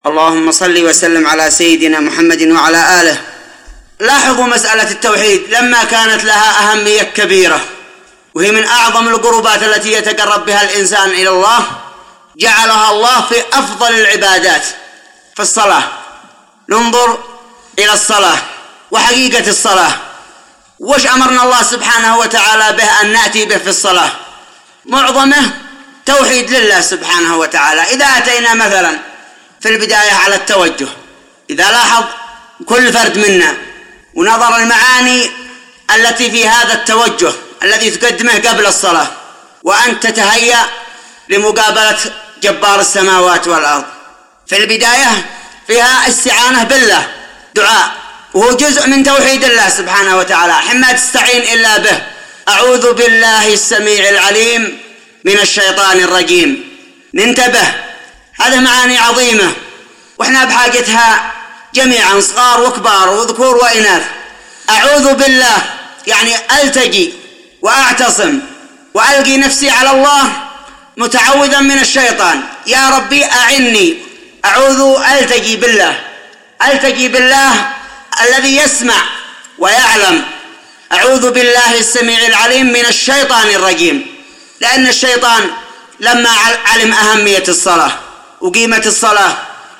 اللهم صل وسلم على سيدنا محمد وعلى آله. لاحظوا مسألة التوحيد لما كانت لها أهمية كبيرة، وهي من أعظم القربات التي يتقرب بها الإنسان إلى الله، جعلها الله في أفضل العبادات في الصلاة. ننظر إلى الصلاة وحقيقة الصلاة، وش أمرنا الله سبحانه وتعالى به أن نأتي به في الصلاة؟ معظمه توحيد لله سبحانه وتعالى. إذا أتينا مثلا في البداية على التوجه، إذا لاحظ كل فرد منا ونظر المعاني التي في هذا التوجه الذي تقدمه قبل الصلاة، وأن تتهيأ لمقابلة جبار السماوات والأرض، في البداية فيها استعانة بالله، دعاء، وهو جزء من توحيد الله سبحانه وتعالى، حما تستعين إلا به. أعوذ بالله السميع العليم من الشيطان الرجيم. ننتبه، هذه معاني عظيمة وإحنا بحاجتها جميعا، صغار وكبار وذكور وإناث. أعوذ بالله يعني ألتجي وأعتصم وألقي نفسي على الله متعوذا من الشيطان. يا ربي أعني، ألتجي بالله، ألتجي بالله الذي يسمع ويعلم. أعوذ بالله السميع العليم من الشيطان الرجيم، لأن الشيطان لما علم أهمية الصلاة وقيمة الصلاة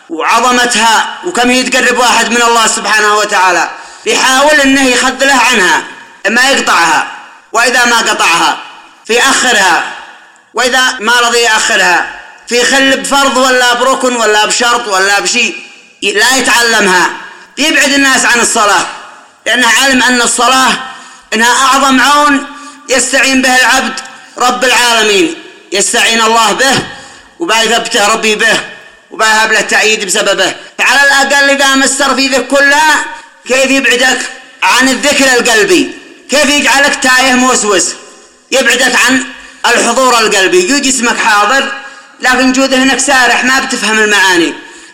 وعظمتها وكم يتقرب واحد من الله سبحانه وتعالى، يحاول أنه يخذله عنها، إما يقطعها، وإذا ما قطعها في أخرها، وإذا ما رضي يأخرها في خل بفرض ولا بركن ولا بشرط ولا بشيء لا يتعلمها، يبعد الناس عن الصلاة، لأنه علم أن الصلاة إنها أعظم عون يستعين به العبد رب العالمين، يستعين الله به وبيثبته ربي به وبيهب له تأييد بسببه. فعلى الأقل إذا مستر في ذلك كلها، كيف يبعدك عن الذكر القلبي، كيف يجعلك تايه موسوس، يبعدك عن الحضور القلبي. يجي جسمك حاضر لكن جود هناك سارح، ما بتفهم المعاني.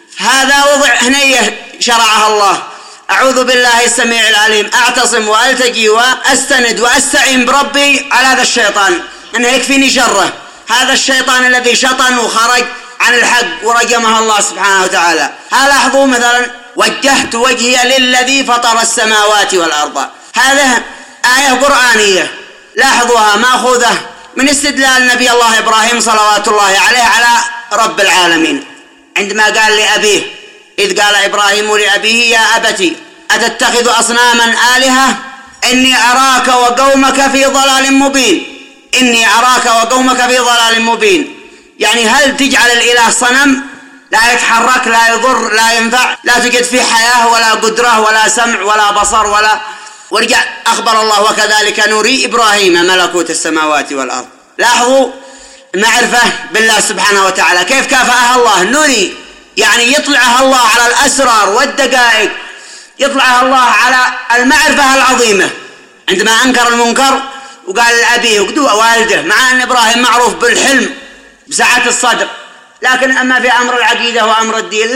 هذا وضع هنية شرعها الله. أعوذ بالله السميع العليم، أعتصم وألتجي وأستند وأستعين بربي على هذا الشيطان أنه يكفيني شره، هذا الشيطان الذي شطن وخرج عن الحق ورجمه الله سبحانه وتعالى. لاحظوا مثلا وجهت وجهي للذي فطر السماوات والأرض، هذه آية قرآنية، لاحظوها مأخوذة من استدلال نبي الله إبراهيم صلوات الله عليه على رب العالمين، عندما قال لأبيه، إذ قال إبراهيم لأبيه يا أبتي أتتخذ أصناما آلهة إني أراك وقومك في ضلال مبين، إني أراك وقومك في ضلال مبين. يعني هل تجعل الإله صنم لا يتحرك لا يضر لا ينفع، لا توجد فيه حياة ولا قدرة ولا سمع ولا بصر ولا. ورجع أخبر الله وكذلك نري إبراهيم ملكوت السماوات والأرض. لاحظوا المعرفة بالله سبحانه وتعالى كيف كافأها الله. نري يعني يطلعها الله على الأسرار والدقائق، يطلعها الله على المعرفة العظيمة. عندما أنكر المنكر وقال لأبيه ووالده، مع أن إبراهيم معروف بالحلم بسعة الصدر، لكن أما في أمر العقيدة وأمر الدين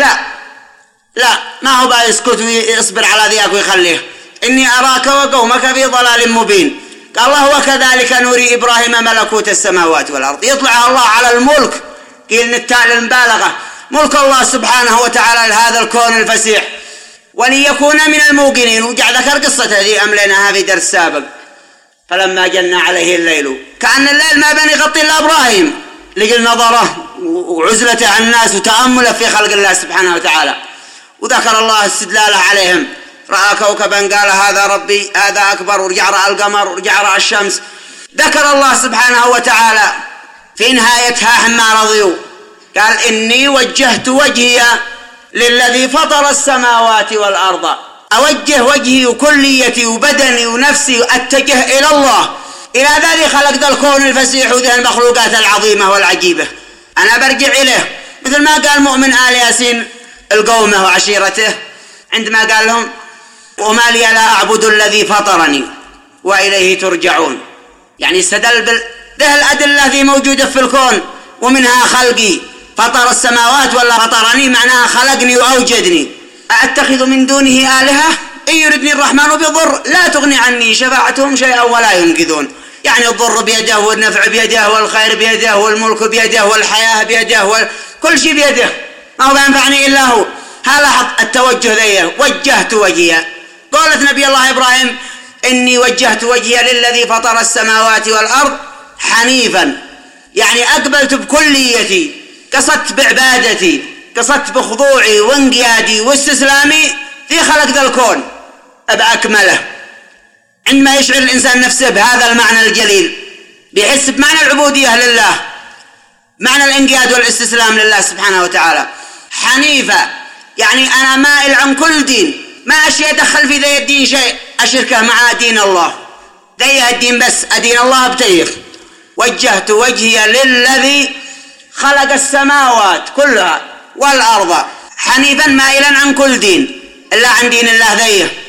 لا ما هو بقى يسكت ويصبر على ذيك ويخليه. إني أراك وقومك في ضلال مبين. قال الله وكذلك نري إبراهيم ملكوت السماوات والأرض، يطلع الله على الملك، قيل التاء للمبالغة، ملك الله سبحانه وتعالى لهذا الكون الفسيح، وليكون من الموقنين. وجع ذكر قصة هذه أمليناها في درس سابق. فلما جن عليه الليل، كأن الليل ما بين يغطي إلا إبراهيم، لقل نظره وعزلته عن الناس وتأمله في خلق الله سبحانه وتعالى. وذكر الله استدلاله عليهم، رأى كوكبا قال هذا ربي هذا أكبر، ورجع رأى القمر ورجع رأى الشمس. ذكر الله سبحانه وتعالى في نهايتها حما رضيوا، قال إني وجهت وجهي للذي فطر السماوات والأرض. أوجه وجهي وكليتي وبدني ونفسي أتجه إلى الله، إلى ذلك خلق ذا الكون الفسيح وذي المخلوقات العظيمة والعجيبة. أنا برجع إليه، مثل ما قال مؤمن آل ياسين القومة وعشيرته عندما قال لهم وما لي لا أعبد الذي فطرني وإليه ترجعون. يعني استدل به الأدلة التي موجودة في الكون، ومنها خلقي، فطر السماوات ولا فطرني معناها خلقني وأوجدني. أتخذ من دونه آلهة إن يردني الرحمن بضر لا تغني عني شفاعتهم شيئا ولا ينقذون. يعني الضر بيده والنفع بيده والخير بيده والملك بيده والحياة بيده كل شيء بيده. ما هو بينفعني إلا هو. لاحظ التوجه ذي، وجهت وجهي. قالت نبي الله إبراهيم إني وجهت وجهي للذي فطر السماوات والأرض حنيفا، يعني أقبلت بكليتي، قصدت بعبادتي، قصدت بخضوعي وانقيادي واستسلامي في خلق ذا الكون بأكمله. عندما يشعر الإنسان نفسه بهذا المعنى الجليل بيحس بمعنى العبودية لله، معنى الانقياد والاستسلام لله سبحانه وتعالى. حنيفة يعني أنا مائل عن كل دين، ما أشي أدخل في ذي الدين شيء أشركه مع دين الله، ذي الدين بس أدين الله بتيه. وجهت وجهي للذي خلق السماوات كلها والأرض حنيفا مائلا عن كل دين إلا عن دين الله ذيه.